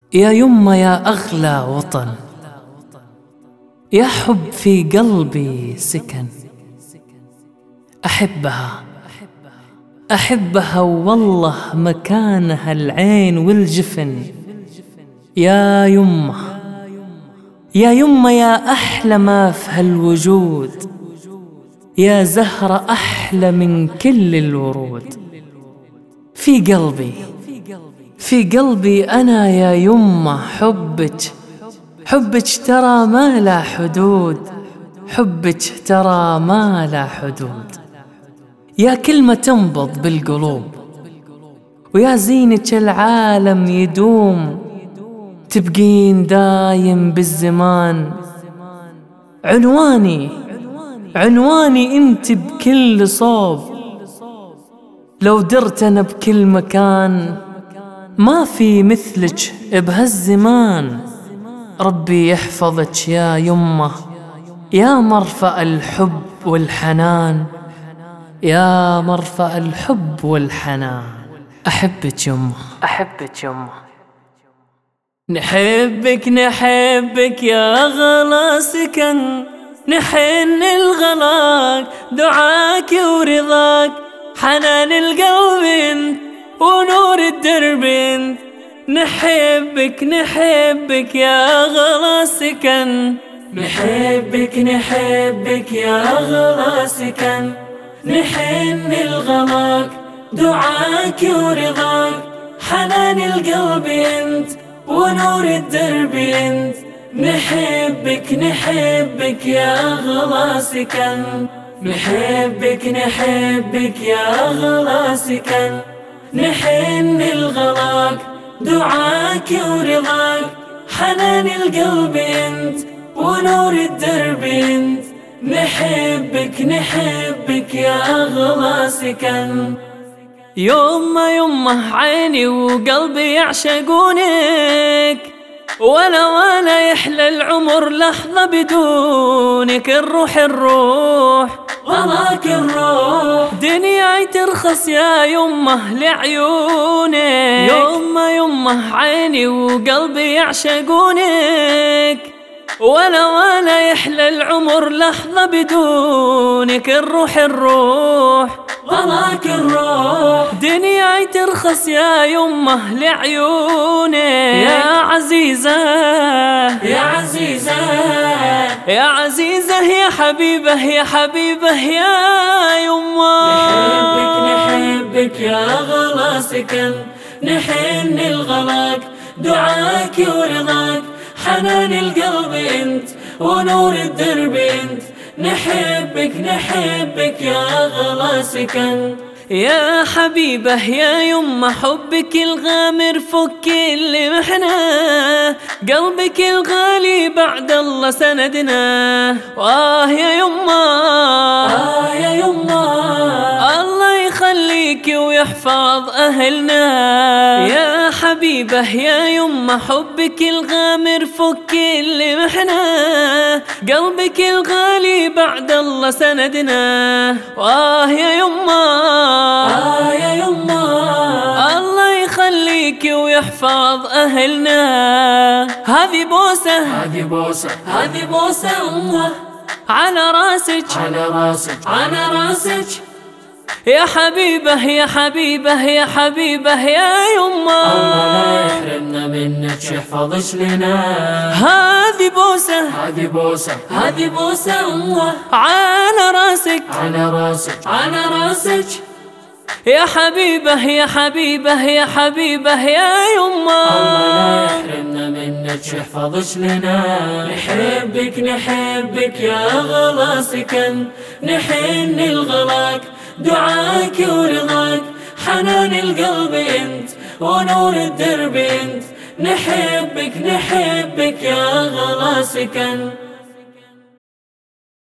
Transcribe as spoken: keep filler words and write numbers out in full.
يا يمه يا أغلى وطن، يا حب في قلبي سكن. أحبها أحبها والله مكانها العين والجفن. يا يمه يا يمه يا أحلى ما في هالوجود، يا زهرة أحلى من كل الورود. في قلبي في قلبي أنا يا يمه حبك، حبك ترى ما لا حدود، حبك ترى ما لا حدود. يا كلمة تنبض بالقلوب، ويا زينك العالم يدوم، تبقين دايم بالزمان. عنواني عنواني انت بكل صوب، لو درت انا بكل مكان، ما في مثلك بهالزمان. ربي يحفظك يا يمه، يا مرفأ الحب والحنان، يا مرفأ الحب والحنان. أحبك يمه أحبك يمه. نحبك نحبك يا غلا سكن، نحن الغلاك دعاك ورضاك، حنان القلب انت ونور الدرب انت. نحبك نحبك يا غلا سكن، نحبك نحبك يا غلا سكن، نحن الغلاك دعاك ورضاك، حنان القلب انت ونور الدرب انت. نحبك نحبك يا أغلى سكن، نحبك نحبك يا أغلى سكن، نحن الغلاك دعاك ورضاك، حنان القلب انت ونور الدرب انت. نحبك نحبك يا أغلى سكن. يمه يمه عيني وقلبي يعشقونك، ولا ولا يحلى العمر لحظة بدونك. الروح الروح غلاك الروح، دنياي ترخص يا يمه لعيونك. يمه يمه عيني وقلبي يعشقونك، ولا ولا يحلى العمر لحظة بدونك. الروح الروح غلاك الروح، دنياي ترخص يا يمه لعيونك. يا عزيزة يا عزيزة يا عزيزة يا حبيبة يا حبيبة يا يمه. نحبك نحبك يا أغلى سكن، نحن الغلاك دعاك ورضاك، حنان القلب انت ونور الدرب انت. نحبك نحبك يا أغلى سكن. يا حبيبة يا يمه حبك الغامر فوق كل محنة، قلبك الغالي بعد الله سندنا. واه يا يمه آه يا يمه، الله يخليك ويحفظ أهلنا. يا حبيبة يا يمه حبك الغامر فوق كل محنة، قلبك الغالي بعد الله سندنا. واه يا يمه آه يا يمه، الله يخليك ويحفظ أهلنا. هذه بوسة هذه بوسة هذه بوسة أمه على راسك على راسك على راسك. يا حبيبة يا حبيبة يا حبيبة يا يمه، الله لا يحرمنا منك يحفظش لنا. هذه بوسة هذه بوسة هذه بوسة أمه على راسك على راسك على راسك. يا حبيبة يا حبيبة يا حبيبة يا يمه، الله لا يحرمنا منك يحفظش لنا. نحبك نحبك يا أغلى سكن، نحن الغلاك دعاك ورضاك، حنان القلب انت ونور الدرب انت. نحبك نحبك يا أغلى سكن.